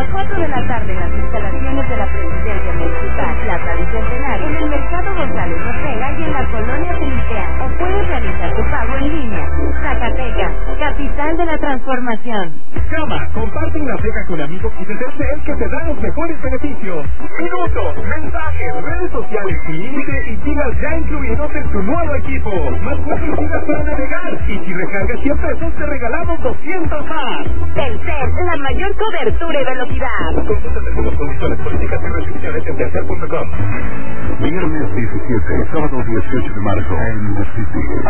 las 4 de la tarde en las instalaciones de la Presidencia Municipal, Plaza Bicentenario, en el Mercado González Ortega y en la Colonia Felicia. O puedes realizar tu pago en línea. Zacatecas, capital de la transformación. Llama, comparte una cena con amigos y desea el que te da los mejores beneficios. Minutos, mensajes, redes sociales sin límite y gigas ya incluidos en tu nuevo equipo. Más 4 gigas para navegar. Y si recargas 100 pesos te regalamos 200 más. Telcel, la mayor cobertura y velocidad. Consulta las condiciones, políticas y restricciones en telcel.com. Viernes 17, sábado 18 de marzo en The City.